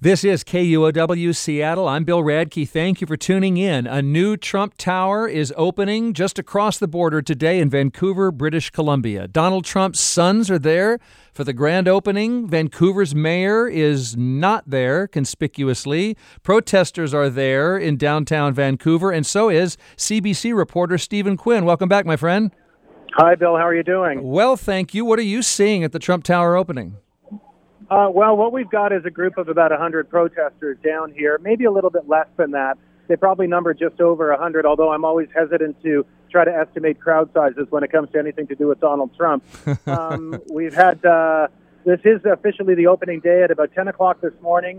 This is KUOW Seattle. I'm Bill Radke. Thank you for tuning in. A new Trump Tower is opening just across the border today in Vancouver, British Columbia. Donald Trump's sons are there for the grand opening. Vancouver's mayor is not there, conspicuously. Protesters are there in downtown Vancouver, and so is CBC reporter Stephen Quinn. Welcome back, my friend. Hi, Bill. How are you doing? Well, thank you. What are you seeing at the Trump Tower opening? Well, what we've got is a group of about 100 protesters down here, maybe a little bit less than that. They probably number just over 100, although I'm always hesitant to try to estimate crowd sizes when it comes to anything to do with Donald Trump. We've had, this is officially the opening day at about 10 o'clock this morning.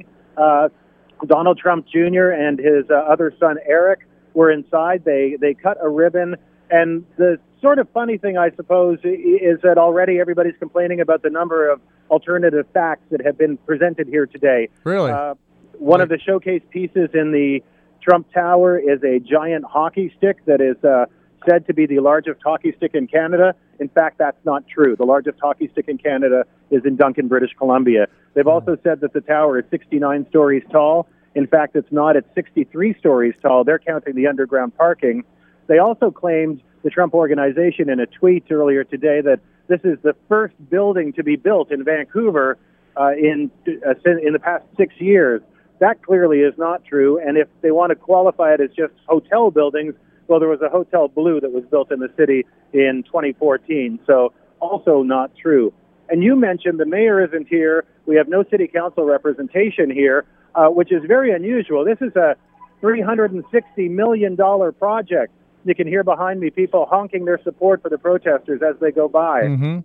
Donald Trump Jr. and his other son, Eric, were inside. They cut a ribbon. And the sort of funny thing, I suppose, is that already everybody's complaining about the number of alternative facts that have been presented here today. Really? One of the showcase pieces in the Trump Tower is a giant hockey stick that is said to be the largest hockey stick in Canada. In fact, that's not true. The largest hockey stick in Canada is in Duncan, British Columbia. They've also said that the tower is 69 stories tall. In fact, it's not. It's 63 stories tall. They're counting the underground parking. They also claimed, the Trump Organization, in a tweet earlier today, that this is the first building to be built in Vancouver in the past 6 years. That clearly is not true. And if they want to qualify it as just hotel buildings, well, there was a Hotel Blue that was built in the city in 2014. So also not true. And you mentioned the mayor isn't here. We have no city council representation here, which is very unusual. This is a $360 million project. You can hear behind me people honking their support for the protesters as they go by. Mm-hmm.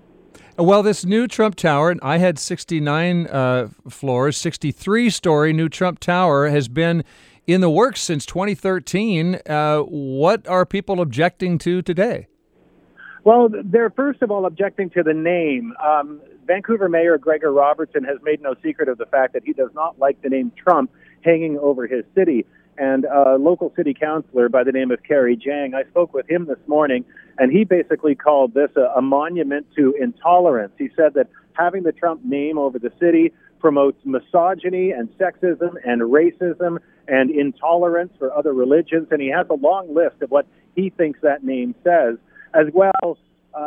Well, this new Trump Tower, I had 69 floors, 63-story new Trump Tower has been in the works since 2013. What are people objecting to today? Well, they're first of all objecting to the name. Vancouver Mayor Gregor Robertson has made no secret of the fact that he does not like the name Trump hanging over his city. And a local city councilor by the name of Kerry Jang, I spoke with him this morning, and he basically called this a monument to intolerance. He said that having the Trump name over the city promotes misogyny and sexism and racism and intolerance for other religions, and he has a long list of what he thinks that name says. As well,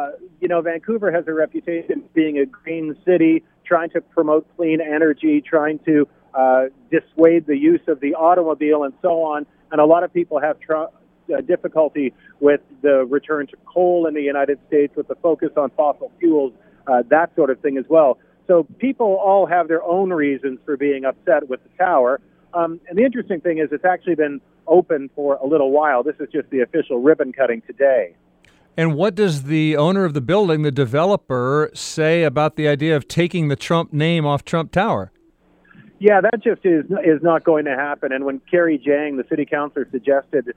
Vancouver has a reputation of being a green city, trying to promote clean energy, trying to dissuade the use of the automobile and so on. And a lot of people have difficulty with the return to coal in the United States, with the focus on fossil fuels, that sort of thing as well. So people all have their own reasons for being upset with the tower. And the interesting thing is it's actually been open for a little while. This is just the official ribbon cutting today. And what does the owner of the building, the developer, say about the idea of taking the Trump name off Trump Tower? Yeah, that just is not going to happen. And when Kerry Jang, the city councilor, suggested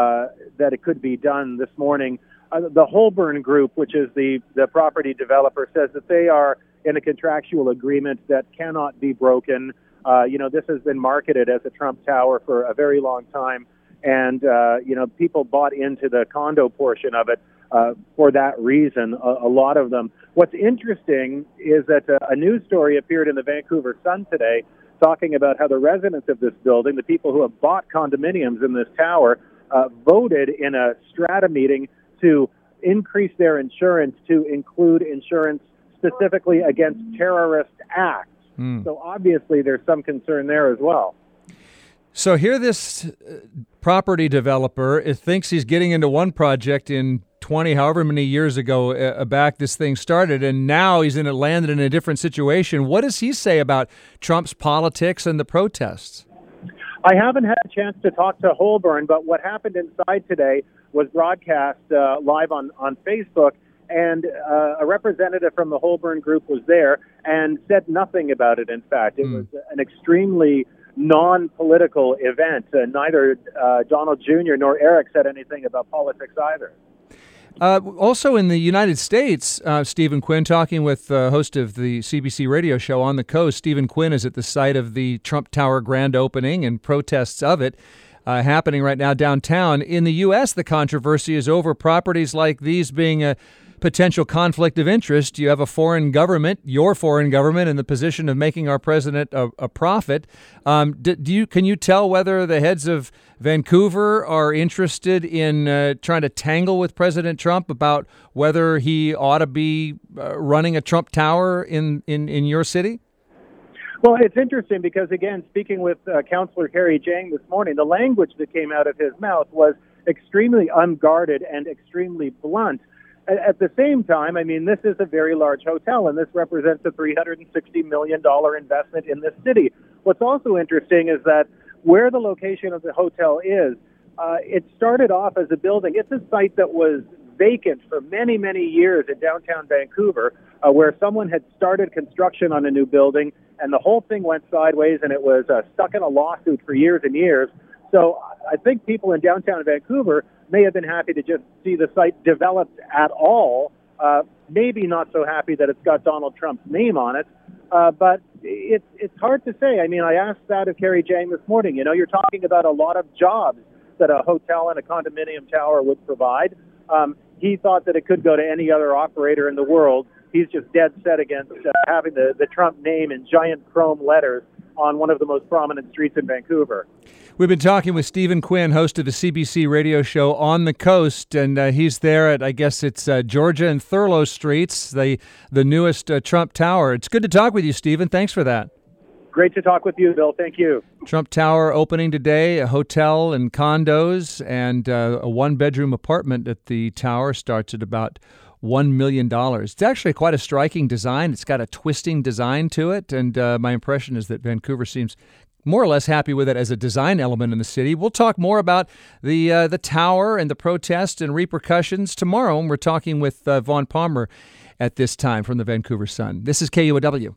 that it could be done this morning, the Holborn Group, which is the property developer, says that they are in a contractual agreement that cannot be broken. This has been marketed as a Trump Tower for a very long time. And, people bought into the condo portion of it for that reason, a lot of them. What's interesting is that a news story appeared in the Vancouver Sun today talking about how the residents of this building, the people who have bought condominiums in this tower, voted in a strata meeting to increase their insurance to include insurance specifically against terrorist acts. So obviously there's some concern there as well. So here this property developer thinks he's getting into one project in 20, however many years ago back this thing started, and now he's landed in a different situation. What does he say about Trump's politics and the protests? I haven't had a chance to talk to Holborn, but what happened inside today was broadcast live on Facebook, and a representative from the Holborn Group was there and said nothing about it, in fact. It was an extremely non-political event. Neither Donald Jr. nor Eric said anything about politics either. Also in the United States, Stephen Quinn, talking with the host of the CBC radio show On the Coast. Stephen Quinn is at the site of the Trump Tower grand opening and protests of it happening right now downtown. In the U.S., the controversy is over properties like these being potential conflict of interest. You have a foreign government, your foreign government, in the position of making our president a prophet. Can you tell whether the heads of Vancouver are interested in trying to tangle with President Trump about whether he ought to be running a Trump Tower in your city? Well, it's interesting because, again, speaking with Councillor Harry Jang this morning, the language that came out of his mouth was extremely unguarded and extremely blunt. At the same time, I mean, this is a very large hotel, and this represents a $360 million investment in this city. What's also interesting is that where the location of the hotel is, it started off as a building. It's a site that was vacant for many, many years in downtown Vancouver, where someone had started construction on a new building, and the whole thing went sideways, and it was stuck in a lawsuit for years and years. So I think people in downtown Vancouver may have been happy to just see the site developed at all, maybe not so happy that it's got Donald Trump's name on it, but it's hard to say. I mean, I asked that of Kerry Jang this morning. You know, you're talking about a lot of jobs that a hotel and a condominium tower would provide. He thought that it could go to any other operator in the world. He's just dead set against having the Trump name in giant chrome letters on one of the most prominent streets in Vancouver. We've been talking with Stephen Quinn, host of the CBC radio show On the Coast, and he's there at, I guess it's Georgia and Thurlow Streets, the newest Trump Tower. It's good to talk with you, Stephen. Thanks for that. Great to talk with you, Bill. Thank you. Trump Tower opening today, a hotel and condos, and a one-bedroom apartment at the tower starts at about $1 million. It's actually quite a striking design. It's got a twisting design to it, and my impression is that Vancouver seems more or less happy with it as a design element in the city. We'll talk more about the tower and the protests and repercussions tomorrow, and we're talking with Vaughn Palmer at this time from the Vancouver Sun. This is KUOW.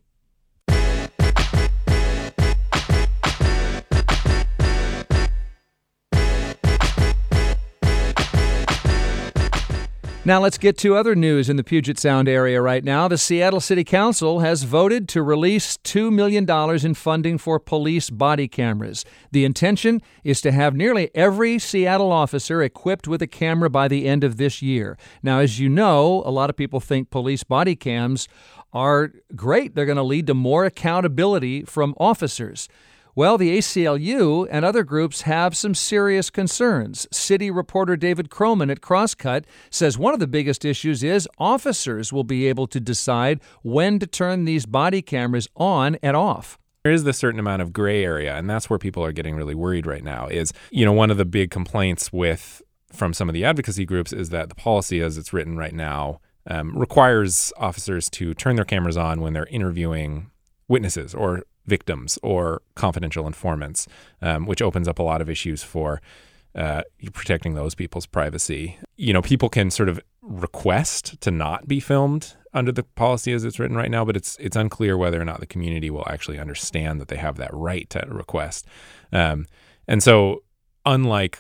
Now let's get to other news in the Puget Sound area right now. The Seattle City Council has voted to release $2 million in funding for police body cameras. The intention is to have nearly every Seattle officer equipped with a camera by the end of this year. Now, as you know, a lot of people think police body cams are great. They're going to lead to more accountability from officers. Well, the ACLU and other groups have some serious concerns. City reporter David Croman at Crosscut says one of the biggest issues is officers will be able to decide when to turn these body cameras on and off. There is this certain amount of gray area, and that's where people are getting really worried right now is, one of the big complaints from some of the advocacy groups is that the policy as it's written right now requires officers to turn their cameras on when they're interviewing witnesses or victims or confidential informants, which opens up a lot of issues for protecting those people's privacy. People can sort of request to not be filmed under the policy as it's written right now, but it's unclear whether or not the community will actually understand that they have that right to request. And so unlike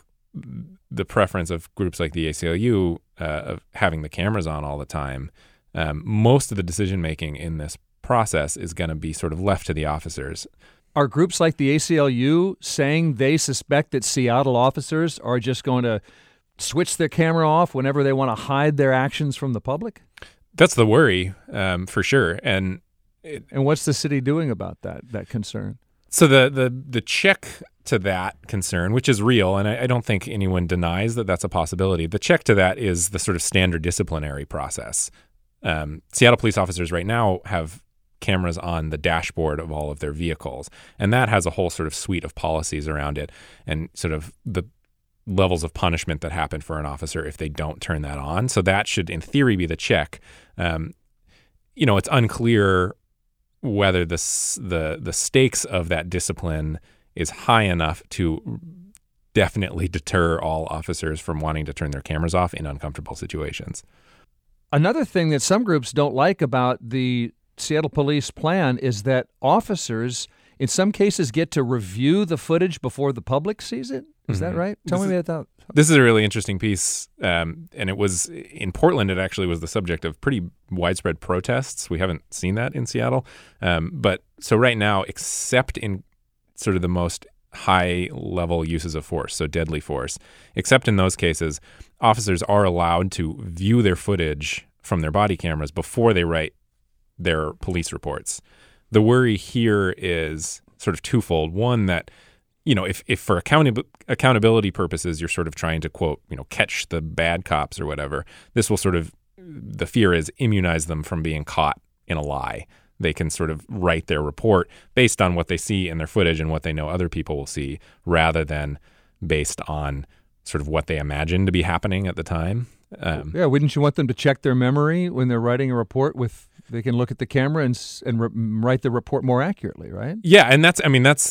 the preference of groups like the ACLU of having the cameras on all the time, most of the decision-making in this process is going to be sort of left to the officers. Are groups like the ACLU saying they suspect that Seattle officers are just going to switch their camera off whenever they want to hide their actions from the public? That's the worry, for sure. And what's the city doing about that concern? So the check to that concern, which is real, and I don't think anyone denies that that's a possibility, the check to that is the sort of standard disciplinary process. Seattle police officers right now have cameras on the dashboard of all of their vehicles. And that has a whole sort of suite of policies around it and sort of the levels of punishment that happen for an officer if they don't turn that on. So that should, in theory, be the check. It's unclear whether the stakes of that discipline is high enough to definitely deter all officers from wanting to turn their cameras off in uncomfortable situations. Another thing that some groups don't like about the Seattle Police plan is that officers, in some cases, get to review the footage before the public sees it. Is that right? Tell me about that. This is a really interesting piece, and it was in Portland. It actually was the subject of pretty widespread protests. We haven't seen that in Seattle. But so right now, except in sort of the most high-level uses of force, so deadly force, except in those cases, officers are allowed to view their footage from their body cameras before they write their police reports. The worry here is sort of twofold. One, that, if for accountability purposes, you're sort of trying to, quote, catch the bad cops or whatever, this will sort of, the fear is, immunize them from being caught in a lie. They can sort of write their report based on what they see in their footage and what they know other people will see, rather than based on sort of what they imagine to be happening at the time. Wouldn't you want them to check their memory when they're writing a report? They can look at the camera and write the report more accurately, right? Yeah, and that's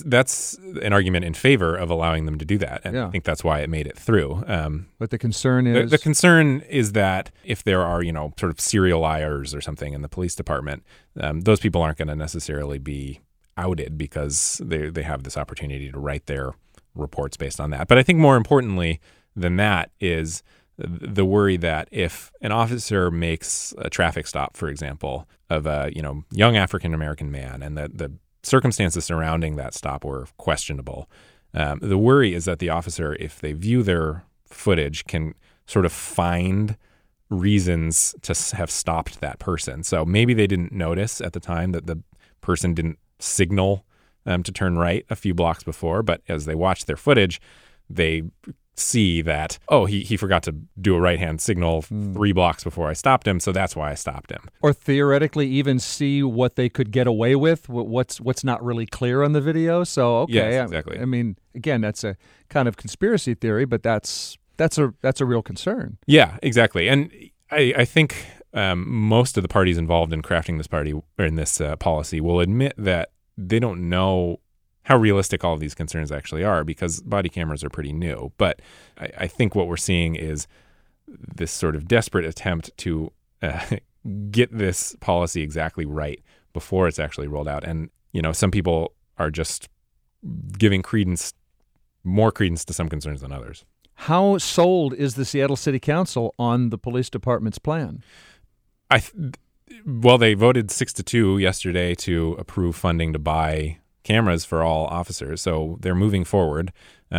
an argument in favor of allowing them to do that, and I think that's why it made it through. But the concern is the concern is that if there are sort of serial liars or something in the police department, those people aren't going to necessarily be outed because they have this opportunity to write their reports based on that. But I think more importantly than that is the worry that if an officer makes a traffic stop, for example, of a young African American man, and the circumstances surrounding that stop were questionable, the worry is that the officer, if they view their footage, can sort of find reasons to have stopped that person. So maybe they didn't notice at the time that the person didn't signal to turn right a few blocks before, but as they watch their footage, they see that, he forgot to do a right-hand signal 3 blocks before I stopped him, so that's why I stopped him. Or theoretically even see what they could get away with, what's not really clear on the video. So, okay. Yes, exactly. I mean, again, that's a kind of conspiracy theory, but that's a real concern. Yeah, exactly. And I think most of the parties involved in crafting this policy will admit that they don't know how realistic all of these concerns actually are, because body cameras are pretty new. But I think what we're seeing is this sort of desperate attempt to get this policy exactly right before it's actually rolled out. And, some people are just giving more credence to some concerns than others. How sold is the Seattle City Council on the police department's plan? Well, they voted 6-2 yesterday to approve funding to buy cameras for all officers, so they're moving forward.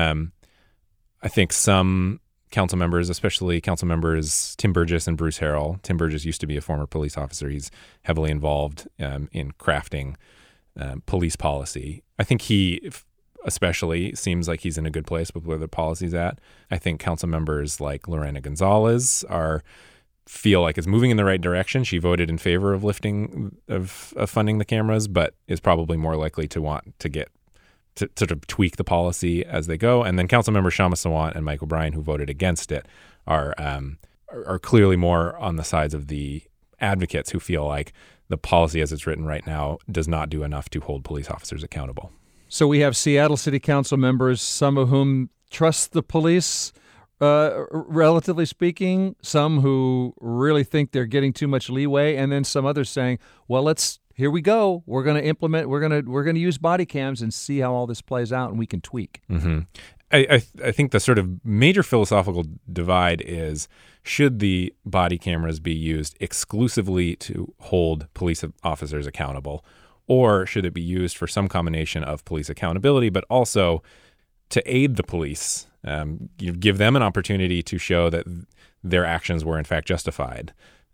I think some council members, especially council members Tim Burgess and Bruce Harrell. Tim Burgess used to be a former police officer. He's heavily involved in crafting police policy. I think he especially seems like he's in a good place with where the policy's at. I think council members like Lorena Gonzalez feel like it's moving in the right direction. She voted in favor of funding the cameras, but is probably more likely to want to get to sort of tweak the policy as they go. And then council members Shama Sawant and Mike O'Brien, who voted against it, are clearly more on the sides of the advocates who feel like the policy as it's written right now does not do enough to hold police officers accountable. So we have Seattle City Council members, some of whom trust the police, relatively speaking, some who really think they're getting too much leeway, and then some others saying, well, here we go. We're going to implement, we're going to use body cams and see how all this plays out, and we can tweak. Mm-hmm. I think the sort of major philosophical divide is, should the body cameras be used exclusively to hold police officers accountable, or should it be used for some combination of police accountability, but also to aid the police? You give them an opportunity to show that their actions were in fact justified.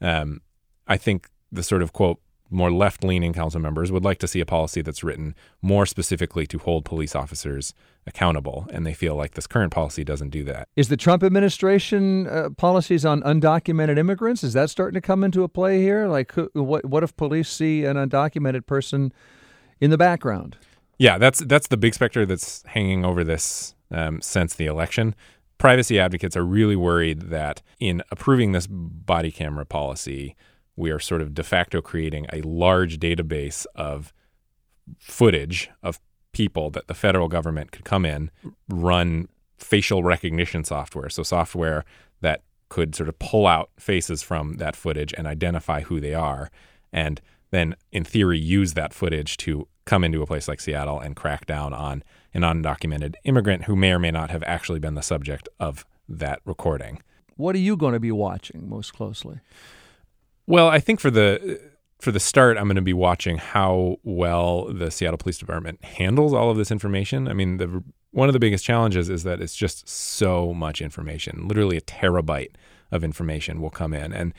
I think the sort of, quote, more left-leaning council members would like to see a policy that's written more specifically to hold police officers accountable, and they feel like this current policy doesn't do that. Is the Trump administration policies on undocumented immigrants, is that starting to come into a play here? Like, what if police see an undocumented person in the background? Yeah, that's the big specter that's hanging over this since the election. Privacy advocates are really worried that in approving this body camera policy, we are sort of de facto creating a large database of footage of people that the federal government could come in, run facial recognition software, so software that could sort of pull out faces from that footage and identify who they are, and then in theory use that footage to come into a place like Seattle and crack down on an undocumented immigrant who may or may not have actually been the subject of that recording. What are you going to be watching most closely? Well, I think for the start, I'm going to be watching how well the Seattle Police Department handles all of this information. I mean, one of the biggest challenges is that it's just so much information. Literally a terabyte of information will come in. And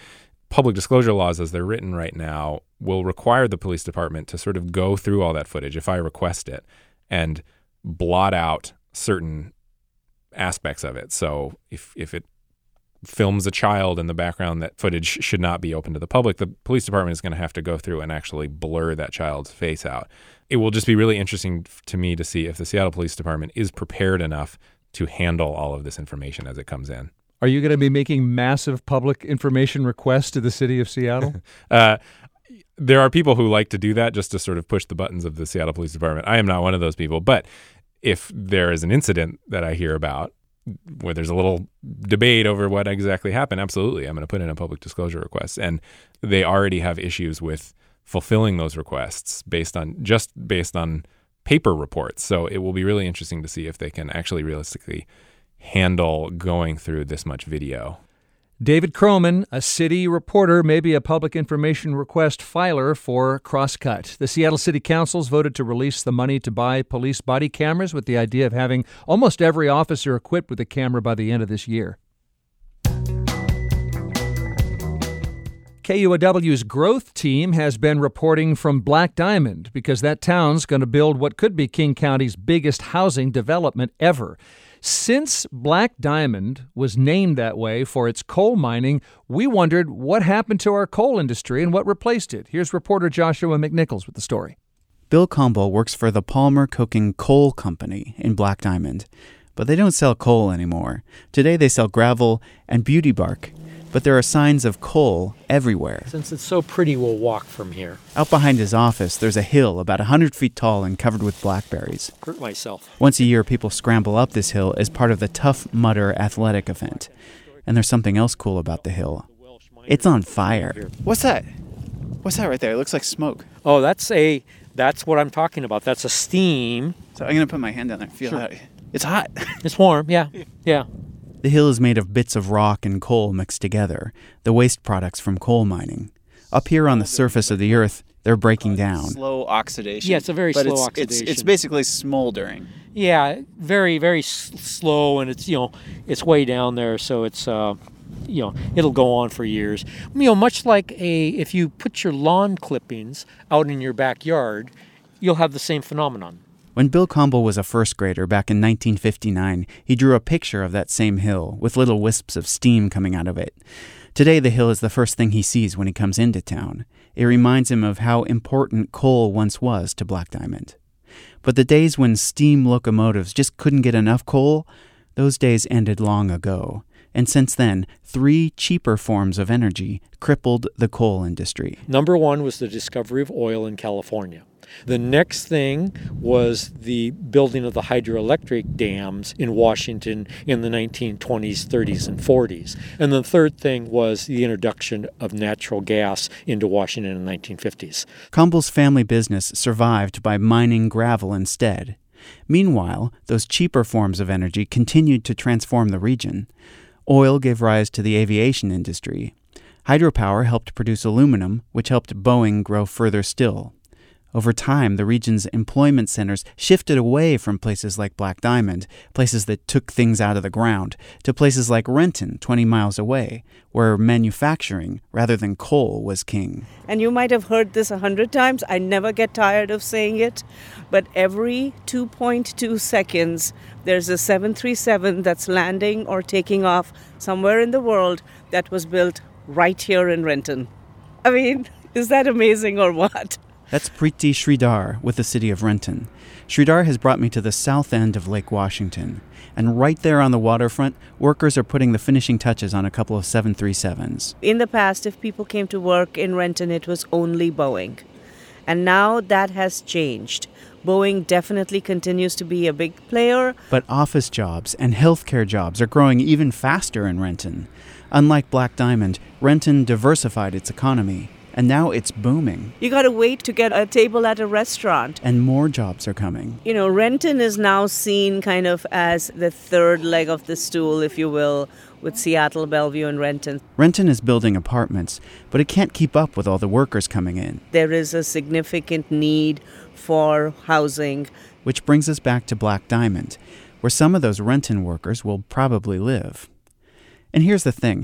public disclosure laws as they're written right now will require the police department to sort of go through all that footage if I request it and blot out certain aspects of it. So if it films a child in the background, that footage should not be open to the public. The police department is going to have to go through and actually blur that child's face out. It will just be really interesting to me to see if the Seattle Police Department is prepared enough to handle all of this information as it comes in. Are you going to be making massive public information requests to the city of Seattle? There are people who like to do that just to sort of push the buttons of the Seattle Police Department. I am not one of those people. But if there is an incident that I hear about where there's a little debate over what exactly happened, absolutely, I'm going to put in a public disclosure request. And they already have issues with fulfilling those requests based on paper reports. So it will be really interesting to see if they can actually realistically handle going through this much video. David Croman, a city reporter, maybe a public information request filer for Crosscut. The Seattle City Council's voted to release the money to buy police body cameras with the idea of having almost every officer equipped with a camera by the end of this year. KUOW's growth team has been reporting from Black Diamond because that town's going to build what could be King County's biggest housing development ever. Since Black Diamond was named that way for its coal mining, we wondered what happened to our coal industry and what replaced it. Here's reporter Joshua McNichols with the story. Bill Comble works for the Palmer Coking Coal Company in Black Diamond, but they don't sell coal anymore. Today they sell gravel and beauty bark. But there are signs of coal everywhere. Since it's so pretty, we'll walk from here. Out behind his office, there's a hill about 100 feet tall and covered with blackberries. Hurt myself. Once a year, people scramble up this hill as part of the Tough Mudder athletic event. And there's something else cool about the hill. It's on fire. What's that? What's that right there? It looks like smoke. Oh, that's what I'm talking about. That's a steam. So I'm going to put my hand down there and feel that. It's hot. It's warm, yeah. The hill is made of bits of rock and coal mixed together, the waste products from coal mining. Up here on the surface of the earth, they're breaking down. Slow oxidation. Yeah, it's a very slow oxidation. It's basically smoldering. Yeah, very, very slow, and it's way down there, so it's it'll go on for years. Much like if you put your lawn clippings out in your backyard, you'll have the same phenomenon. When Bill Comble was a first grader back in 1959, he drew a picture of that same hill with little wisps of steam coming out of it. Today, the hill is the first thing he sees when he comes into town. It reminds him of how important coal once was to Black Diamond. But the days when steam locomotives just couldn't get enough coal, those days ended long ago. And since then, 3 cheaper forms of energy crippled the coal industry. Number one was the discovery of oil in California. The next thing was the building of the hydroelectric dams in Washington in the 1920s, 30s, and 40s. And the third thing was the introduction of natural gas into Washington in the 1950s. Comble's family business survived by mining gravel instead. Meanwhile, those cheaper forms of energy continued to transform the region. Oil gave rise to the aviation industry. Hydropower helped produce aluminum, which helped Boeing grow further still. Over time, the region's employment centers shifted away from places like Black Diamond, places that took things out of the ground, to places like Renton, 20 miles away, where manufacturing, rather than coal, was king. And you might have heard this 100 times. I never get tired of saying it. But every 2.2 seconds, there's a 737 that's landing or taking off somewhere in the world that was built right here in Renton. I mean, is that amazing or what? That's Preeti Sridhar with the city of Renton. Sridhar has brought me to the south end of Lake Washington. And right there on the waterfront, workers are putting the finishing touches on a couple of 737s. In the past, if people came to work in Renton, it was only Boeing. And now that has changed. Boeing definitely continues to be a big player. But office jobs and healthcare jobs are growing even faster in Renton. Unlike Black Diamond, Renton diversified its economy. And now it's booming. You got to wait to get a table at a restaurant. And more jobs are coming. Renton is now seen kind of as the third leg of the stool, if you will, with Seattle, Bellevue, and Renton. Renton is building apartments, but it can't keep up with all the workers coming in. There is a significant need for housing. Which brings us back to Black Diamond, where some of those Renton workers will probably live. And here's the thing,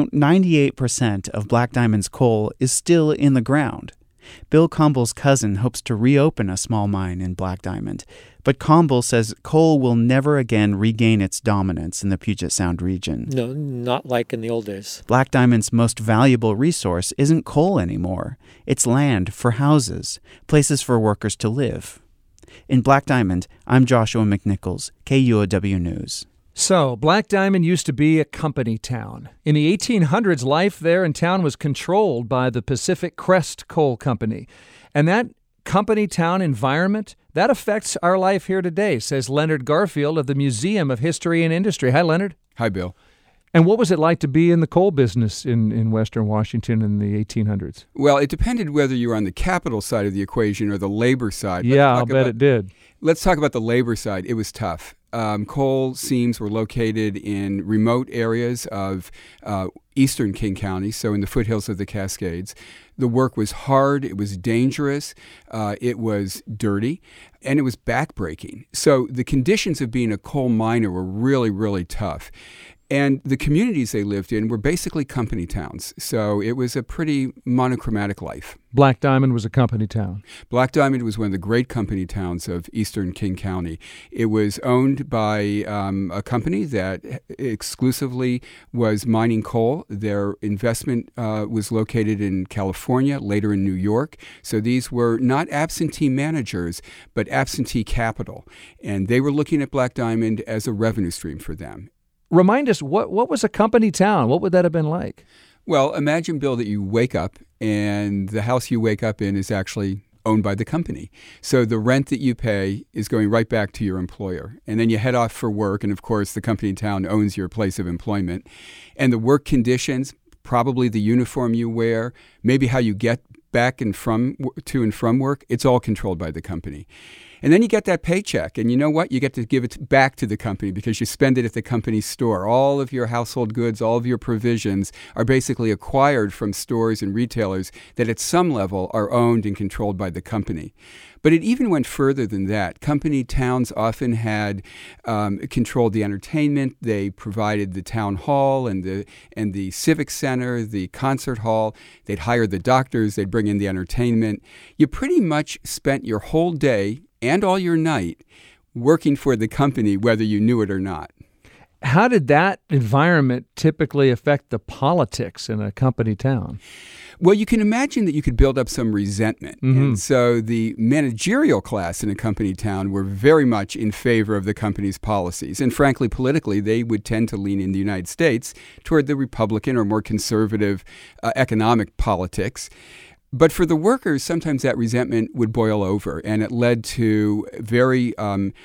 98% of Black Diamond's coal is still in the ground. Bill Comble's cousin hopes to reopen a small mine in Black Diamond, but Comble says coal will never again regain its dominance in the Puget Sound region. No, not like in the old days. Black Diamond's most valuable resource isn't coal anymore. It's land for houses, places for workers to live. In Black Diamond, I'm Joshua McNichols, KUOW News. So, Black Diamond used to be a company town. In the 1800s, life there in town was controlled by the Pacific Crest Coal Company. And that company town environment, that affects our life here today, says Leonard Garfield of the Museum of History and Industry. Hi, Leonard. Hi, Bill. And what was it like to be in the coal business in Western Washington in the 1800s? Well, it depended whether you were on the capital side of the equation or the labor side. Yeah, I'll bet it did. Let's talk about the labor side. It was tough. Coal seams were located in remote areas of eastern King County, so in the foothills of the Cascades. The work was hard, it was dangerous, it was dirty, and it was backbreaking. So the conditions of being a coal miner were really, really tough. And the communities they lived in were basically company towns, so it was a pretty monochromatic life. Black Diamond was a company town. Black Diamond was one of the great company towns of eastern King County. It was owned by a company that exclusively was mining coal. Their investment was located in California, later in New York. So these were not absentee managers, but absentee capital. And they were looking at Black Diamond as a revenue stream for them. Remind us, what was a company town? What would that have been like? Well, imagine, Bill, that you wake up and the house you wake up in is actually owned by the company. So the rent that you pay is going right back to your employer. And then you head off for work. And of course, the company town owns your place of employment. And the work conditions, probably the uniform you wear, maybe how you get back and to and from work, it's all controlled by the company. And then you get that paycheck, and you know what? You get to give it back to the company because you spend it at the company's store. All of your household goods, all of your provisions are basically acquired from stores and retailers that at some level are owned and controlled by the company. But it even went further than that. Company towns often had controlled the entertainment. They provided the town hall and the civic center, the concert hall. They'd hire the doctors. They'd bring in the entertainment. You pretty much spent your whole day and all your night working for the company, whether you knew it or not. How did that environment typically affect the politics in a company town? Well, you can imagine that you could build up some resentment. Mm-hmm. And so the managerial class in a company town were very much in favor of the company's policies. And frankly, politically, they would tend to lean in the United States toward the Republican or more conservative economic politics. But for the workers, sometimes that resentment would boil over, and it led to very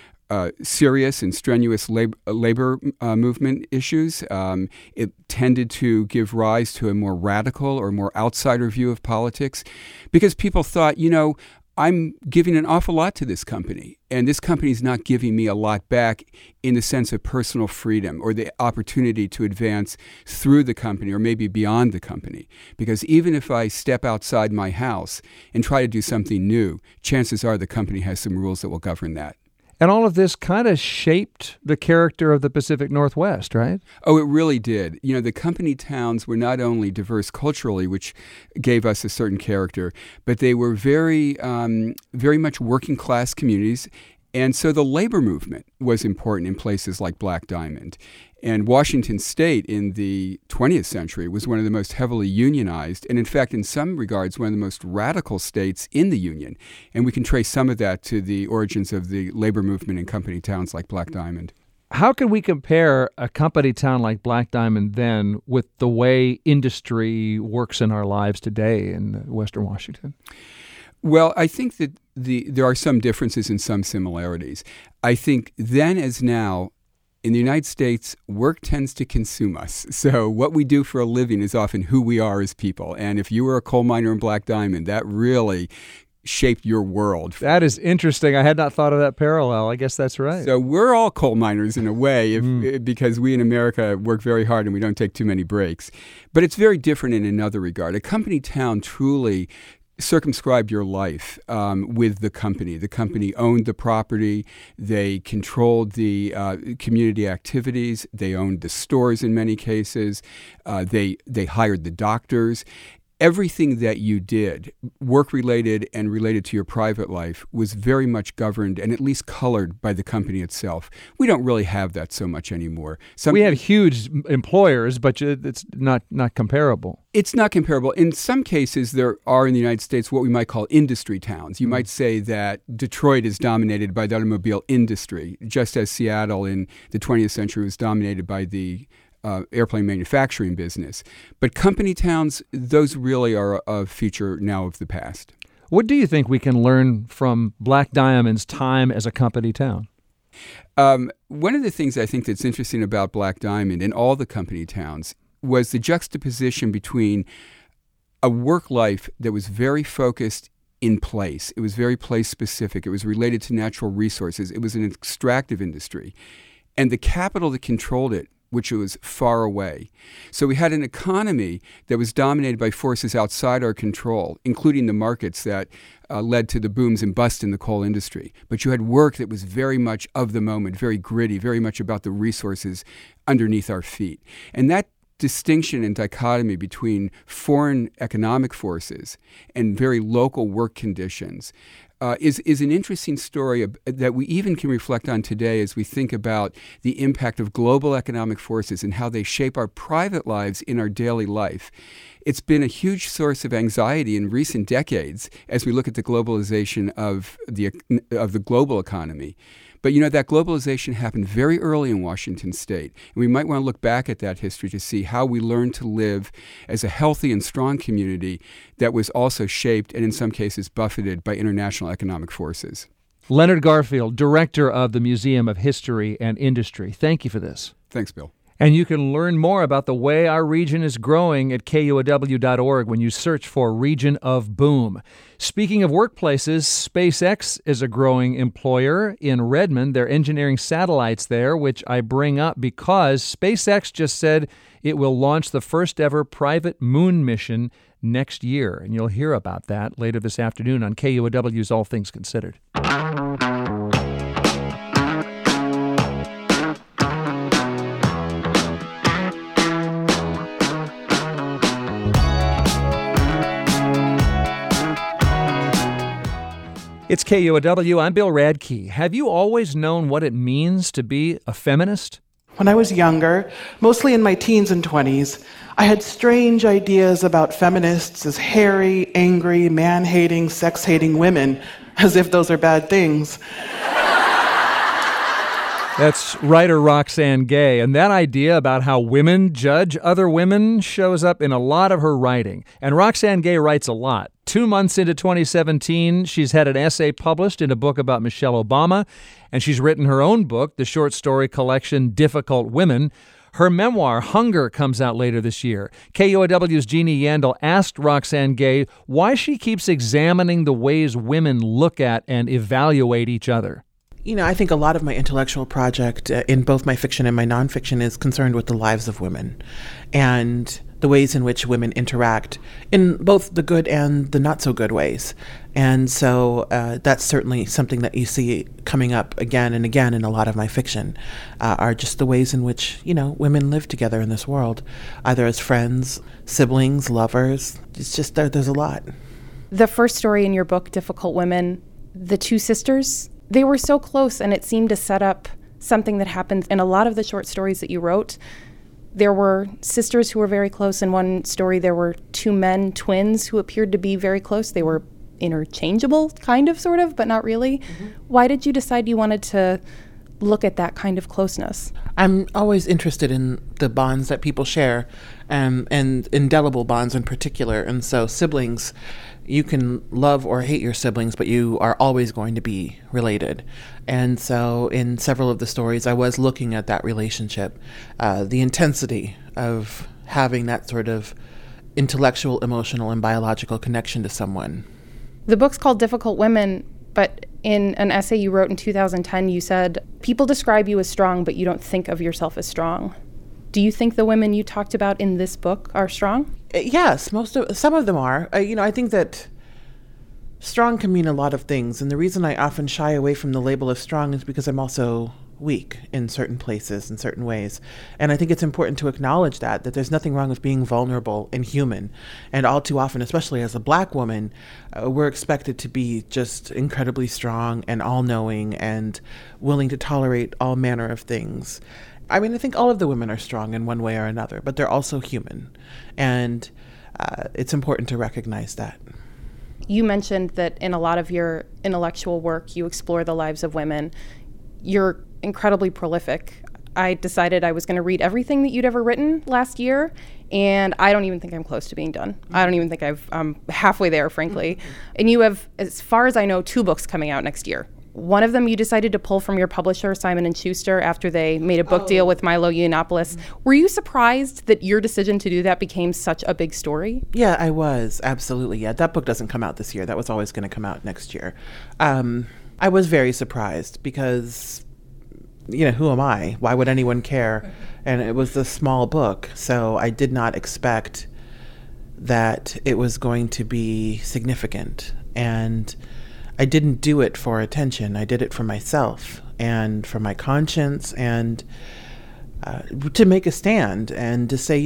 serious and strenuous labor movement issues. It tended to give rise to a more radical or more outsider view of politics because people thought, I'm giving an awful lot to this company, and this company is not giving me a lot back in the sense of personal freedom or the opportunity to advance through the company or maybe beyond the company. Because even if I step outside my house and try to do something new, chances are the company has some rules that will govern that. And all of this kind of shaped the character of the Pacific Northwest, right? Oh, it really did. The company towns were not only diverse culturally, which gave us a certain character, but they were very, very much working class communities. And so the labor movement was important in places like Black Diamond. And Washington State in the 20th century was one of the most heavily unionized, and in fact, in some regards, one of the most radical states in the Union. And we can trace some of that to the origins of the labor movement in company towns like Black Diamond. How can we compare a company town like Black Diamond then with the way industry works in our lives today in Western Washington? Well, I think that there are some differences and some similarities. I think then as now, in the United States, work tends to consume us. So what we do for a living is often who we are as people. And if you were a coal miner in Black Diamond, that really shaped your world. That is interesting. I had not thought of that parallel. I guess that's right. So we're all coal miners in a way because we in America work very hard and we don't take too many breaks. But it's very different in another regard. A company town truly circumscribed your life with the company. The company owned the property. They controlled the community activities. They owned the stores in many cases. They hired the doctors. Everything that you did, work-related and related to your private life, was very much governed and at least colored by the company itself. We don't really have that so much anymore. We have huge employers, but it's not comparable. It's not comparable. In some cases, there are in the United States what we might call industry towns. You might say that Detroit is dominated by the automobile industry, just as Seattle in the 20th century was dominated by the airplane manufacturing business. But company towns, those really are a feature now of the past. What do you think we can learn from Black Diamond's time as a company town? One of the things I think that's interesting about Black Diamond and all the company towns was the juxtaposition between a work life that was very focused in place. It was very place-specific. It was related to natural resources. It was an extractive industry. And the capital that controlled it, which was far away. So we had an economy that was dominated by forces outside our control, including the markets that led to the booms and busts in the coal industry. But you had work that was very much of the moment, very gritty, very much about the resources underneath our feet. And that distinction and dichotomy between foreign economic forces and very local work conditions is an interesting story that we even can reflect on today as we think about the impact of global economic forces and how they shape our private lives in our daily life. It's been a huge source of anxiety in recent decades as we look at the globalization of the global economy. But, that globalization happened very early in Washington State. And we might want to look back at that history to see how we learned to live as a healthy and strong community that was also shaped and in some cases buffeted by international economic forces. Leonard Garfield, director of the Museum of History and Industry. Thank you for this. Thanks, Bill. And you can learn more about the way our region is growing at KUOW.org when you search for Region of Boom. Speaking of workplaces, SpaceX is a growing employer in Redmond. They're engineering satellites there, which I bring up because SpaceX just said it will launch the first ever private moon mission next year. And you'll hear about that later this afternoon on KUOW's All Things Considered. It's KUOW. I'm Bill Radke. Have you always known what it means to be a feminist? When I was younger, mostly in my teens and 20s, I had strange ideas about feminists as hairy, angry, man-hating, sex-hating women, as if those are bad things. That's writer Roxane Gay, and that idea about how women judge other women shows up in a lot of her writing. And Roxane Gay writes a lot. 2 months into 2017, she's had an essay published in a book about Michelle Obama, and she's written her own book, the short story collection Difficult Women. Her memoir, Hunger, comes out later this year. KUOW's Jeannie Yandel asked Roxane Gay why she keeps examining the ways women look at and evaluate each other. I think a lot of my intellectual project in both my fiction and my nonfiction is concerned with the lives of women and the ways in which women interact in both the good and the not so good ways. And so that's certainly something that you see coming up again and again in a lot of my fiction, are just the ways in which, women live together in this world, either as friends, siblings, lovers. It's just there's a lot. The first story in your book, Difficult Women, the two sisters, they were so close, and it seemed to set up something that happened in a lot of the short stories that you wrote. There were sisters who were very close. In one story, there were two men, twins, who appeared to be very close. They were interchangeable, kind of, sort of, but not really. Mm-hmm. Why did you decide you wanted to look at that kind of closeness? I'm always interested in the bonds that people share, and indelible bonds in particular. And so siblings, you can love or hate your siblings, but you are always going to be related. And so in several of the stories, I was looking at that relationship, the intensity of having that sort of intellectual, emotional, and biological connection to someone. The book's called Difficult Women, but in an essay you wrote in 2010, you said, people describe you as strong, but you don't think of yourself as strong. Do you think the women you talked about in this book are strong? Yes, some of them are. I think that Strong can mean a lot of things, and the reason I often shy away from the label of strong is because I'm also weak in certain places, in certain ways. And I think it's important to acknowledge that there's nothing wrong with being vulnerable and human. And all too often, especially as a Black woman, we're expected to be just incredibly strong and all-knowing and willing to tolerate all manner of things. I mean, I think all of the women are strong in one way or another, but they're also human. And it's important to recognize that. You mentioned that in a lot of your intellectual work, you explore the lives of women. You're incredibly prolific. I decided I was going to read everything that you'd ever written last year, and I don't even think I'm close to being done. I don't even think I'm halfway there, frankly. And you have, as far as I know, 2 books coming out next year. One of them you decided to pull from your publisher, Simon & Schuster, after they made a book deal with Milo Yiannopoulos. Were you surprised that your decision to do that became such a big story? Yeah, I was. Absolutely. Yeah, that book doesn't come out this year. That was always going to come out next year. I was very surprised because, who am I? Why would anyone care? And it was a small book, so I did not expect that it was going to be significant. And I didn't do it for attention. I did it for myself and for my conscience and to make a stand and to say,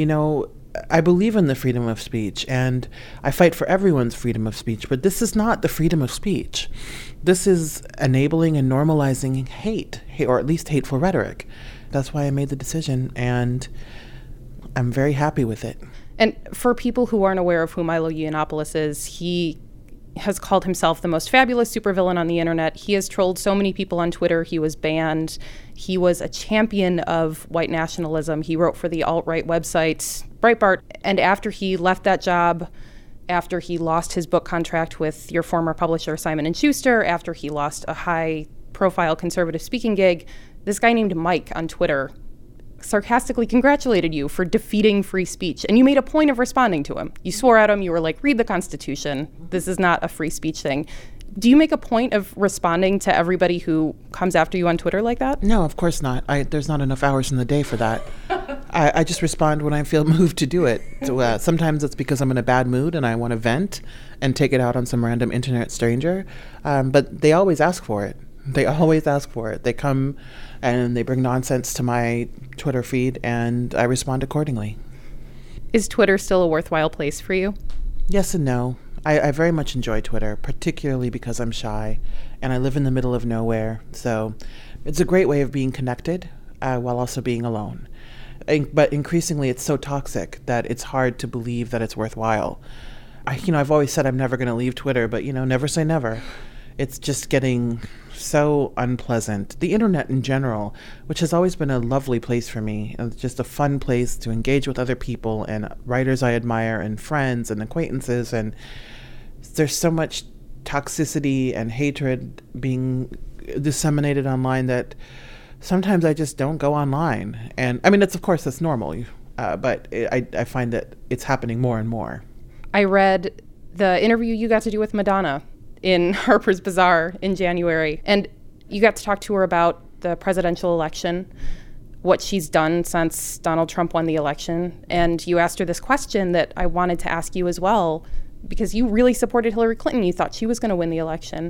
I believe in the freedom of speech and I fight for everyone's freedom of speech, but this is not the freedom of speech. This is enabling and normalizing hate, or at least hateful rhetoric. That's why I made the decision, and I'm very happy with it. And for people who aren't aware of who Milo Yiannopoulos is, he has called himself the most fabulous supervillain on the internet. He has trolled so many people on Twitter. He was banned. He was a champion of white nationalism. He wrote for the alt-right website Breitbart. And after he left that job, after he lost his book contract with your former publisher, Simon & Schuster, after he lost a high-profile conservative speaking gig, this guy named Mike on Twitter sarcastically congratulated you for defeating free speech, and you made a point of responding to him. You swore at him. You were like, read the Constitution. This is not a free speech thing. Do you make a point of responding to everybody who comes after you on Twitter like that? No, of course not. There's not enough hours in the day for that. I just respond when I feel moved to do it. So, sometimes it's because I'm in a bad mood and I want to vent and take it out on some random internet stranger. But they always ask for it. They always ask for it. They come and they bring nonsense to my Twitter feed, and I respond accordingly. Is Twitter still a worthwhile place for you? Yes and no. I very much enjoy Twitter, particularly because I'm shy, and I live in the middle of nowhere. So it's a great way of being connected while also being alone. But increasingly, it's so toxic that it's hard to believe that it's worthwhile. I've always said I'm never going to leave Twitter, but, never say never. It's just getting so unpleasant. The internet in general, which has always been a lovely place for me, it's just a fun place to engage with other people and writers I admire and friends and acquaintances, and there's so much toxicity and hatred being disseminated online that sometimes I just don't go online. And I mean, of course that's normal, but I find that it's happening more and more. I read the interview you got to do with Madonna in Harper's Bazaar in January, and you got to talk to her about the presidential election, what she's done since Donald Trump won the election, and you asked her this question that I wanted to ask you as well, because you really supported Hillary Clinton. You thought she was going to win the election.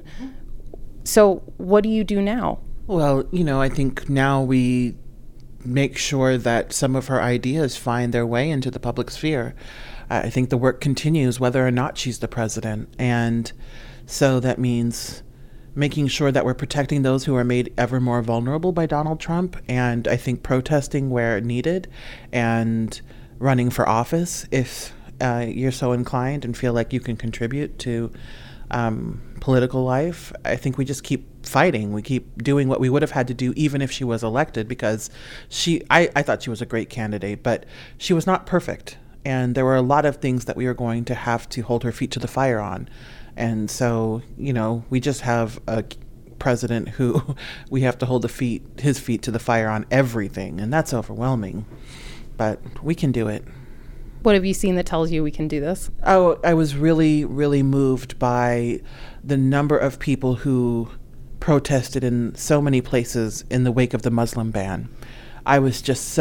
So what do you do now? Well, I think now we make sure that some of her ideas find their way into the public sphere. I think the work continues whether or not she's the president, and so that means making sure that we're protecting those who are made ever more vulnerable by Donald Trump, and I think protesting where needed and running for office if you're so inclined and feel like you can contribute to political life. I think we just keep fighting. We keep doing what we would have had to do even if she was elected, because I thought she was a great candidate, but she was not perfect. And there were a lot of things that we were going to have to hold her feet to the fire on. And so, we just have a president who we have to hold his feet to the fire on everything. And that's overwhelming. But we can do it. What have you seen that tells you we can do this? Oh, I was really, really moved by the number of people who protested in so many places in the wake of the Muslim ban. I was just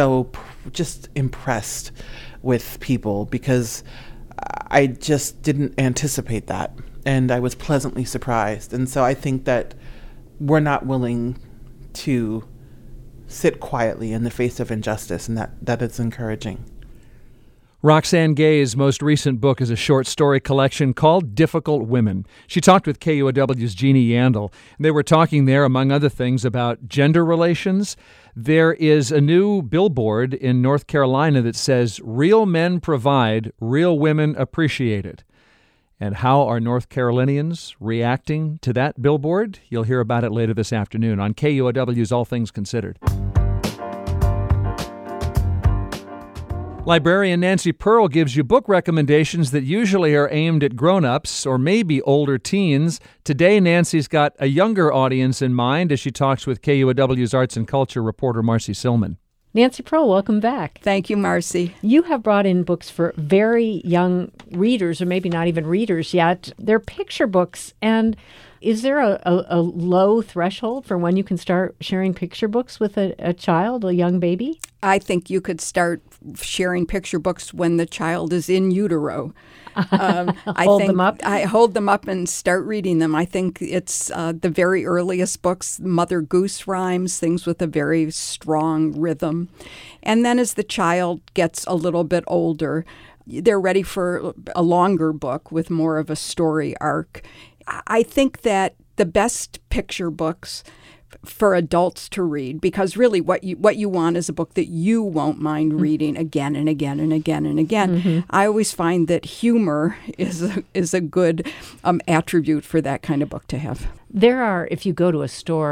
impressed with people because I just didn't anticipate that. and I was pleasantly surprised. And so I think that we're not willing to sit quietly in the face of injustice, and that is encouraging. Roxane Gay's most recent book is a short story collection called Difficult Women. She talked with KUOW's Jeannie Yandel. They were talking there, among other things, about gender relations. There is a new billboard in North Carolina that says, "Real men provide, real women appreciate it." And how are North Carolinians reacting to that billboard? You'll hear about it later this afternoon on KUOW's All Things Considered. Librarian Nancy Pearl gives you book recommendations that usually are aimed at grown-ups or maybe older teens. Today, Nancy's got a younger audience in mind as she talks with KUOW's arts and culture reporter Marcy Silman. Nancy Pearl, welcome back. Thank you, Marcy. You have brought in books for very young readers, or maybe not even readers yet. They're picture books, and is there a low threshold for when you can start sharing picture books with a child, a young baby? I think you could start sharing picture books when the child is in utero. I hold them up and start reading them. I think it's the very earliest books, Mother Goose rhymes, things with a very strong rhythm. And then as the child gets a little bit older, they're ready for a longer book with more of a story arc. I think that the best picture books for adults to read, because really what you want is a book that you won't mind reading again and again and again and again. Mm-hmm. I always find that humor is a good attribute for that kind of book to have. There are, if you go to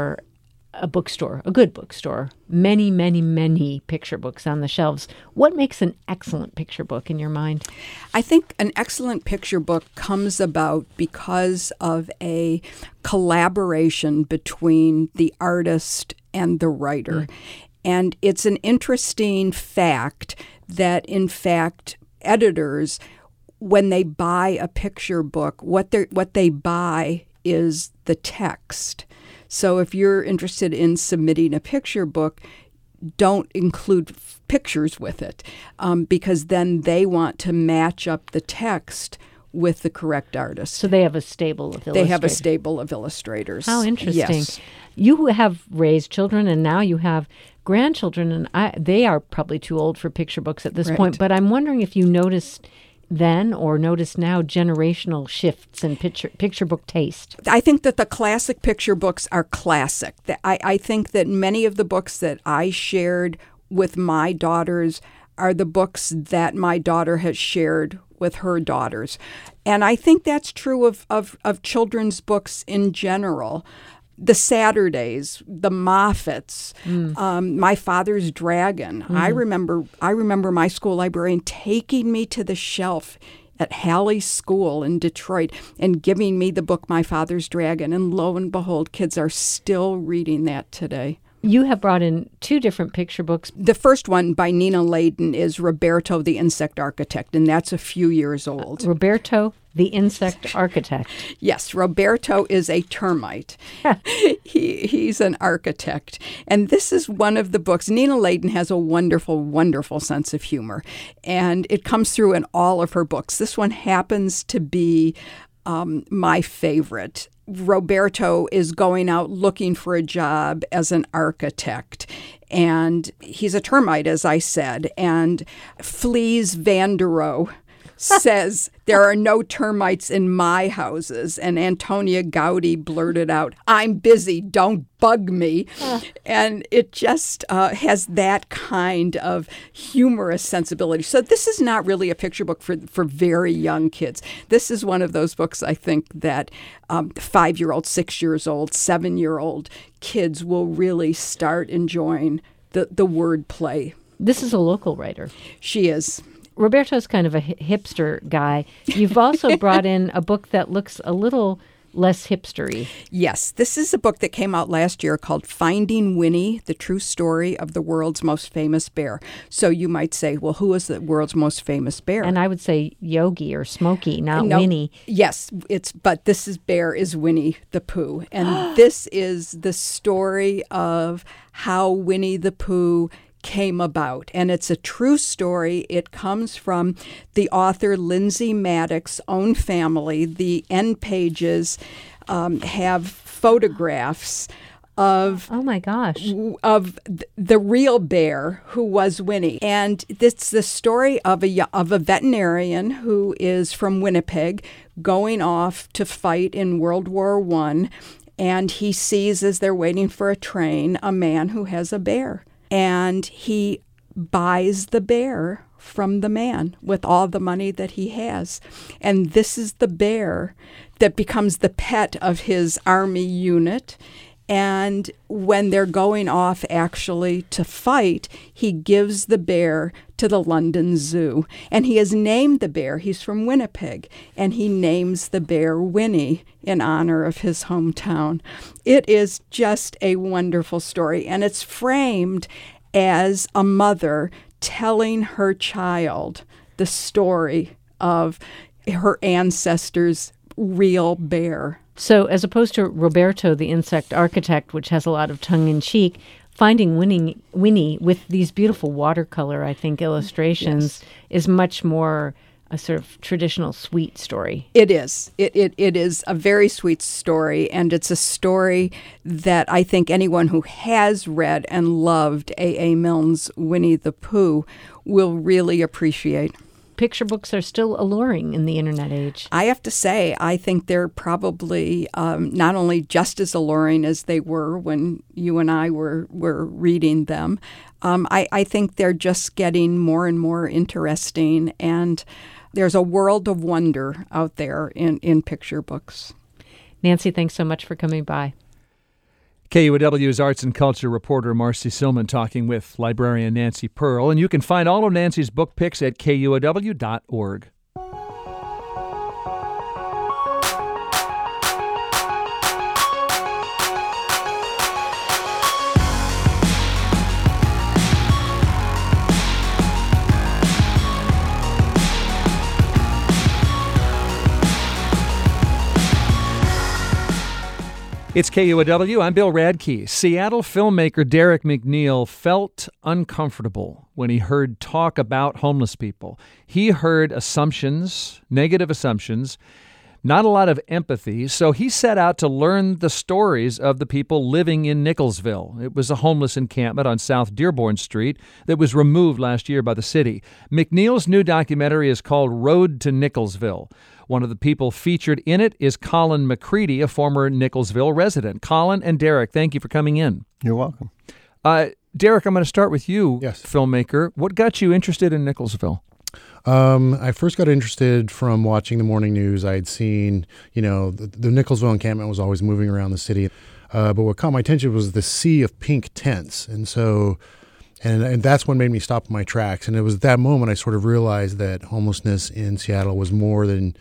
a bookstore, a good bookstore, many, many, many picture books on the shelves. What makes an excellent picture book in your mind? I think an excellent picture book comes about because of a collaboration between the artist and the writer. And it's an interesting fact that, in fact, editors, when they buy a picture book, what they buy is the text. So if you're interested in submitting a picture book, don't include pictures with it, because then they want to match up the text with the correct artist. So they have a stable of illustrators. They have a stable of illustrators. How interesting. Yes. You have raised children, and now you have grandchildren, and they are probably too old for picture books at this point. But I'm wondering if you noticed then or notice now generational shifts in picture book taste. I think that the classic picture books are classic. I think that many of the books that I shared with my daughters are the books that my daughter has shared with her daughters. And I think that's true of children's books in general. The Saturdays, the Moffats, My Father's Dragon. I remember my school librarian taking me to the shelf at Halley School in Detroit and giving me the book My Father's Dragon. And lo and behold, kids are still reading that today. You have brought in two different picture books. The first one by Nina Layden is Roberto the Insect Architect, and that's a few years old. Roberto the Insect Architect. Yes, Roberto is a termite. He's an architect. And this is one of the books. Nina Layden has a wonderful, wonderful sense of humor, and it comes through in all of her books. This one happens to be my favorite. Roberto is going out looking for a job as an architect, and he's a termite, as I said, and Fleas Vanderoe says, "There are no termites in my houses." And Antonia Gaudi blurted out, "I'm busy, don't bug me." And it just has that kind of humorous sensibility. So this is not really a picture book for very young kids. This is one of those books, I think, that 5-year-old, 6 years old, 7-year-old kids will really start enjoying the word play. This is a local writer. She is. Roberto's kind of a hipster guy. You've also brought in a book that looks a little less hipstery. Yes, this is a book that came out last year called Finding Winnie, the True Story of the World's Most Famous Bear. So you might say, well, who is the world's most famous bear? And I would say Yogi or Smokey, not Winnie. Yes, but this bear is Winnie the Pooh. And this is the story of how Winnie the Pooh came about. And it's a true story. It comes from the author Lindsay Maddox's own family. The end pages have photographs of oh my gosh of the real bear who was Winnie. And it's the story of a veterinarian who is from Winnipeg going off to fight in World War I, and he sees, as they're waiting for a train, a man who has a bear, and he buys the bear from the man with all the money that he has. And this is the bear that becomes the pet of his army unit. And when they're going off actually to fight, he gives the bear to the London Zoo. And he has named the bear, he's from Winnipeg, and he names the bear Winnie in honor of his hometown. It is just a wonderful story, and it's framed as a mother telling her child the story of her ancestors' real bear. So as opposed to Roberto, the insect architect, which has a lot of tongue-in-cheek, finding Winnie with these beautiful watercolor, I think, illustrations is much more a sort of traditional sweet story. It is. It is a very sweet story, and it's a story that I think anyone who has read and loved A.A. Milne's Winnie the Pooh will really appreciate. Picture books are still alluring in the internet age. I have to say, I think they're probably not only just as alluring as they were when you and I were reading them. I think they're just getting more and more interesting, and there's a world of wonder out there in picture books. Nancy, thanks so much for coming by. KUOW's arts and culture reporter Marcy Silman talking with librarian Nancy Pearl. And you can find all of Nancy's book picks at KUOW.org. It's KUOW. I'm Bill Radke. Seattle filmmaker Derek McNeil felt uncomfortable when he heard talk about homeless people. He heard assumptions, negative assumptions, not a lot of empathy, so he set out to learn the stories of the people living in Nicholsville. It was a homeless encampment on South Dearborn Street that was removed last year by the city. McNeil's new documentary is called Road to Nicholsville. One of the people featured in it is Colin McCready, a former Nicholsville resident. Colin and Derek, thank you for coming in. You're welcome. Derek, I'm going to start with you, yes. Filmmaker. What got you interested in Nicholsville? I first got interested from watching the morning news. I had seen, the Nicholsville encampment was always moving around the city. But what caught my attention was the sea of pink tents. And so, and that's what made me stop in my tracks. And it was at that moment I sort of realized that homelessness in Seattle was more than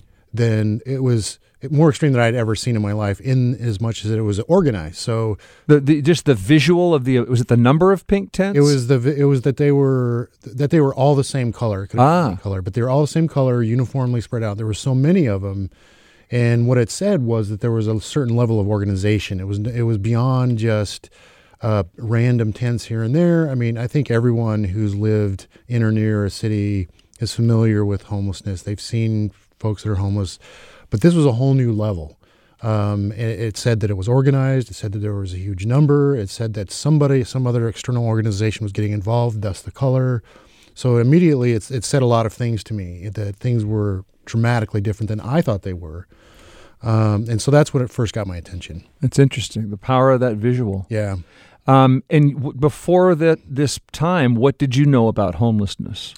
it was more extreme than I'd ever seen in my life, in as much as it was organized. So just the visual of was it the number of pink tents? It was that they were all the same color. Color, but they were all the same color, uniformly spread out. There were so many of them, and what it said was that there was a certain level of organization. It was beyond just random tents here and there. I mean, I think everyone who's lived in or near a city is familiar with homelessness. They've seen folks that are homeless. But this was a whole new level. It said that it was organized. It said that there was a huge number. It said that some other external organization was getting involved, thus the color. So immediately it said a lot of things to me, that things were dramatically different than I thought they were. And so that's when it first got my attention. It's interesting, the power of that visual. Yeah. And before this time, what did you know about homelessness?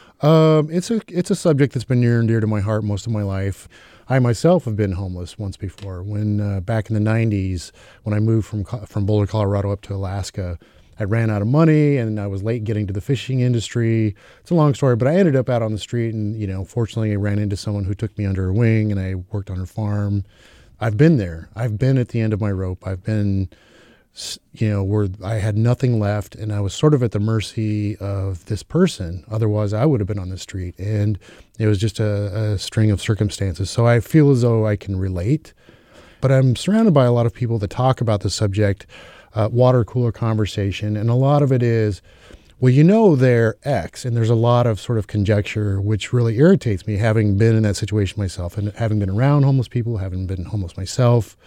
It's a subject that's been near and dear to my heart most of my life. I myself have been homeless once before. When back in the 90s, when I moved from Boulder, Colorado up to Alaska, I ran out of money and I was late getting to the fishing industry. It's a long story, but I ended up out on the street and, fortunately I ran into someone who took me under her wing and I worked on her farm. I've been there. I've been at the end of my rope. I've been, where I had nothing left and I was sort of at the mercy of this person. Otherwise, I would have been on the street. And it was just a string of circumstances. So I feel as though I can relate. But I'm surrounded by a lot of people that talk about the subject water cooler conversation. And a lot of it is, well, you know they're X, and there's a lot of sort of conjecture, which really irritates me, having been in that situation myself and having been around homeless people, having been homeless myself.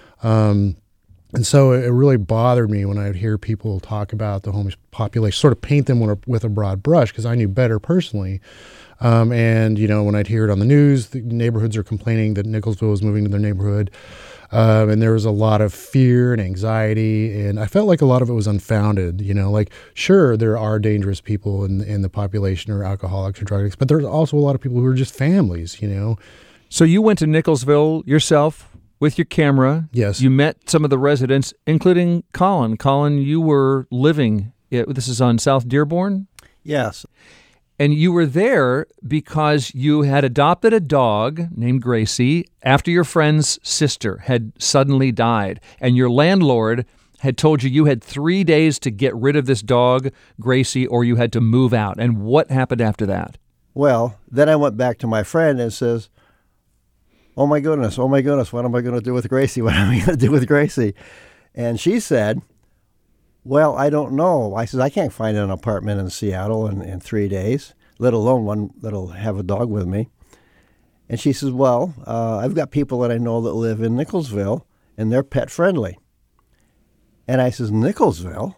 And so it really bothered me when I would hear people talk about the homeless population, sort of paint them with a broad brush, because I knew better personally. And, when I'd hear it on the news, the neighborhoods are complaining that Nicholsville was moving to their neighborhood. And there was a lot of fear and anxiety, and I felt like a lot of it was unfounded. Sure, there are dangerous people in the population, or alcoholics or drug addicts, but there's also a lot of people who are just families, So you went to Nicholsville yourself with your camera. Yes. You met some of the residents, including Colin. Colin, you were living, this is on South Dearborn? Yes. And you were there because you had adopted a dog named Gracie after your friend's sister had suddenly died. And your landlord had told you had 3 days to get rid of this dog, Gracie, or you had to move out. And what happened after that? Well, then I went back to my friend and says, oh my goodness, what am I going to do with Gracie? What am I going to do with Gracie? And she said, well, I don't know. I said, I can't find an apartment in Seattle in 3 days, let alone one that'll have a dog with me. And she says, well, I've got people that I know that live in Nicholsville, and they're pet friendly. And I says, Nicholsville?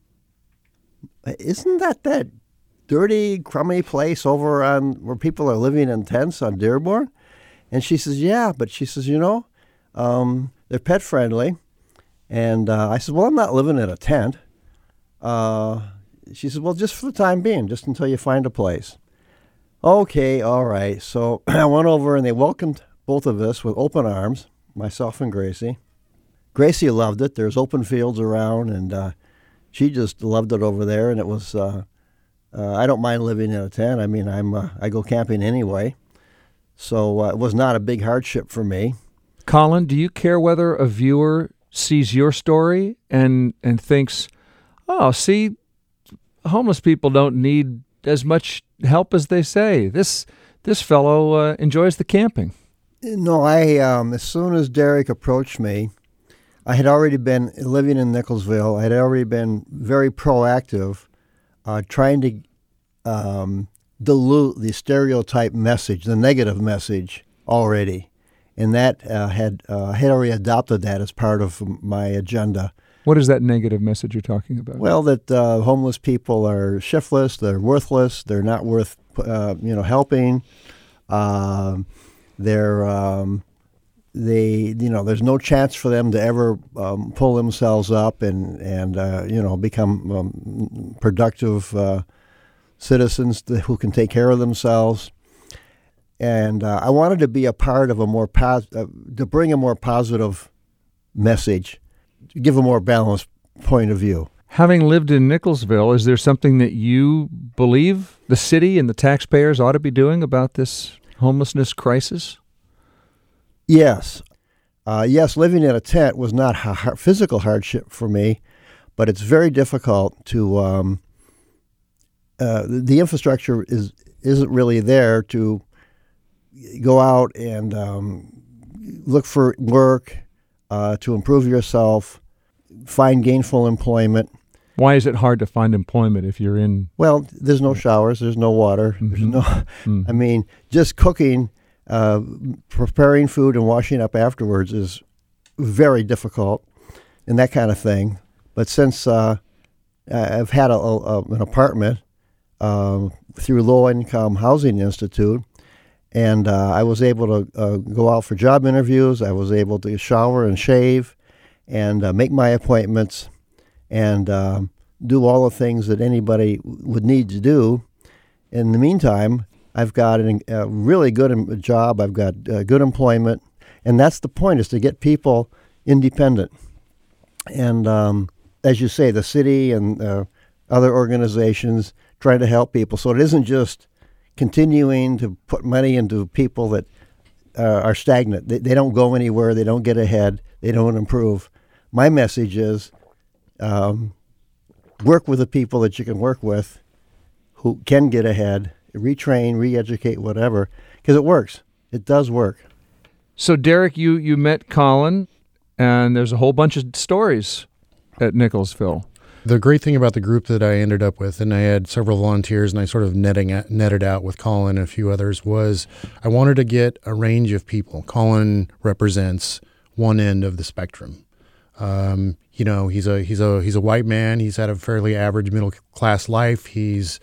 Isn't that dirty, crummy place over on where people are living in tents on Dearborn? And she says, yeah, but she says, they're pet friendly. And I said, well, I'm not living in a tent. She says, well, just for the time being, just until you find a place. Okay, all right. So I went over and they welcomed both of us with open arms, myself and Gracie. Gracie loved it. There's open fields around, and she just loved it over there. And it was, I don't mind living in a tent. I mean, I go camping anyway. So it was not a big hardship for me. Colin, do you care whether a viewer sees your story and thinks, oh, see, homeless people don't need as much help as they say. This fellow enjoys the camping. No, as soon as Derek approached me, I had already been living in Nicholsville. I had already been very proactive, trying to dilute the stereotype message, the negative message already. And that had already adopted that as part of my agenda. What is that negative message you're talking about? Well, that homeless people are shiftless, they're worthless, they're not worth helping. There's no chance for them to ever pull themselves up and become productive citizens who can take care of themselves. And I wanted to be a part of to bring a more positive message, to give a more balanced point of view. Having lived in Nicholsville, is there something that you believe the city and the taxpayers ought to be doing about this homelessness crisis? Yes. Living in a tent was not a physical hardship for me, but it's very difficult to the infrastructure isn't really there to go out and look for work, to improve yourself, find gainful employment. Why is it hard to find employment if you're in? Well, there's no showers, there's no water, I mean, just cooking, preparing food and washing up afterwards is very difficult and that kind of thing. But since I've had an apartment through Low Income Housing Institute, and I was able to go out for job interviews. I was able to shower and shave and make my appointments and do all the things that anybody would need to do. In the meantime, I've got a really good job. I've got good employment. And that's the point, is to get people independent. And as you say, the city and other organizations trying to help people. So it isn't just continuing to put money into people that are stagnant. They don't go anywhere. They don't get ahead. They don't improve. My message is work with the people that you can work with who can get ahead, retrain, re-educate, whatever, because it works. It does work. So, Derek, you met Colin, and there's a whole bunch of stories at Nicholsville? The great thing about the group that I ended up with, and I had several volunteers, and I sort of netted out with Colin and a few others, was I wanted to get a range of people. Colin represents one end of the spectrum. He's a white man. He's had a fairly average middle class life. He's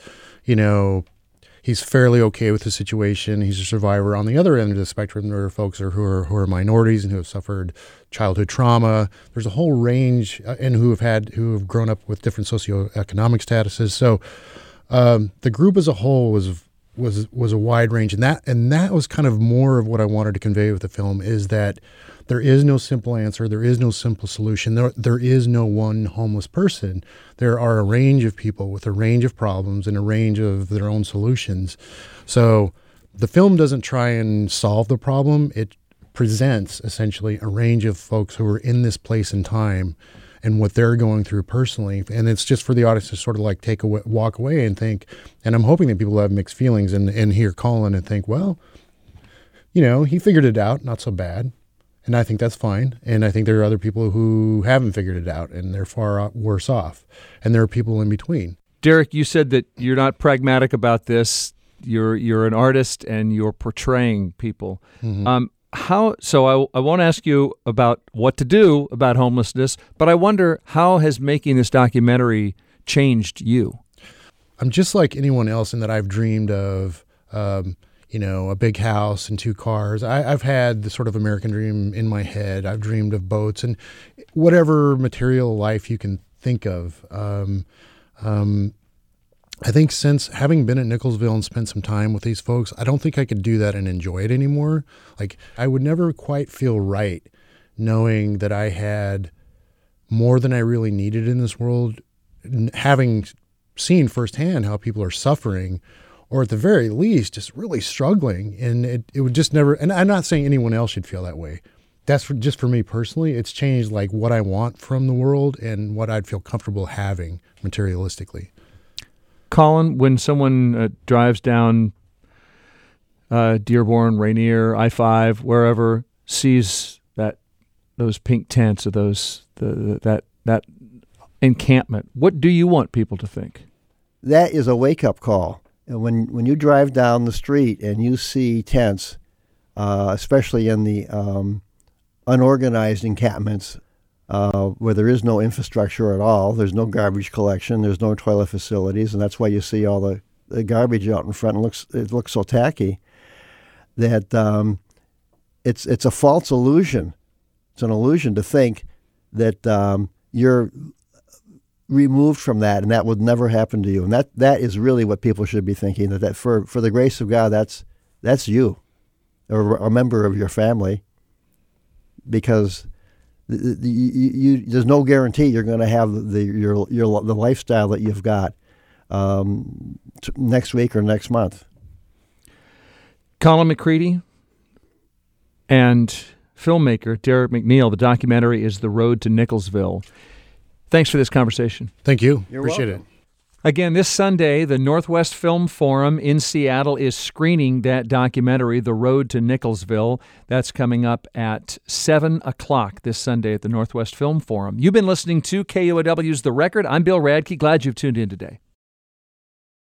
fairly okay with the situation. He's a survivor. On the other end of the spectrum, there are folks who are minorities and who have suffered childhood trauma. There's a whole range, and who have grown up with different socioeconomic statuses. So the group as a whole was a wide range, and that was kind of more of what I wanted to convey with the film, is that there is no simple answer. There is no simple solution. There is no one homeless person. There are a range of people with a range of problems and a range of their own solutions. So the film doesn't try and solve the problem. It presents essentially a range of folks who are in this place and time and what they're going through personally. And it's just for the audience to sort of like walk away and think, and I'm hoping that people have mixed feelings and hear Colin and think, well, he figured it out, not so bad. And I think that's fine. And I think there are other people who haven't figured it out, and they're far worse off. And there are people in between. Derek, you said that you're not pragmatic about this. You're an artist, and you're portraying people. Mm-hmm. So I won't ask you about what to do about homelessness, but I wonder, how has making this documentary changed you? I'm just like anyone else in that I've dreamed of a big house and 2 cars. I've had the sort of American dream in my head. I've dreamed of boats and whatever material life you can think of. I think since having been at Nicholsville and spent some time with these folks, I don't think I could do that and enjoy it anymore. Like, I would never quite feel right knowing that I had more than I really needed in this world, having seen firsthand how people are suffering, or at the very least, just really struggling. And it would just never, and I'm not saying anyone else should feel that way. That's just for me personally. It's changed like what I want from the world and what I'd feel comfortable having materialistically. Colin, when someone drives down Dearborn, Rainier, I-5, wherever, sees those pink tents or that encampment, what do you want people to think? That is a wake-up call. When you drive down the street and you see tents, especially in the unorganized encampments, where there is no infrastructure at all, there's no garbage collection, there's no toilet facilities, and that's why you see all the garbage out in front. It looks so tacky that it's a false illusion. It's an illusion to think that you're removed from that, and that would never happen to you. And that is really what people should be thinking, that for the grace of God, that's you, or a member of your family, because there's no guarantee you're going to have the lifestyle that you've got next week or next month. Colin McCready and filmmaker Derek McNeil. The documentary is The Road to Nicholsville. Thanks for this conversation. Thank you. You're Appreciate welcome. it. Again, this Sunday, the Northwest Film Forum in Seattle is screening that documentary, The Road to Nicholsville. That's coming up at 7 o'clock this Sunday at the Northwest Film Forum. You've been listening to KUOW's The Record. I'm Bill Radke. Glad you've tuned in today.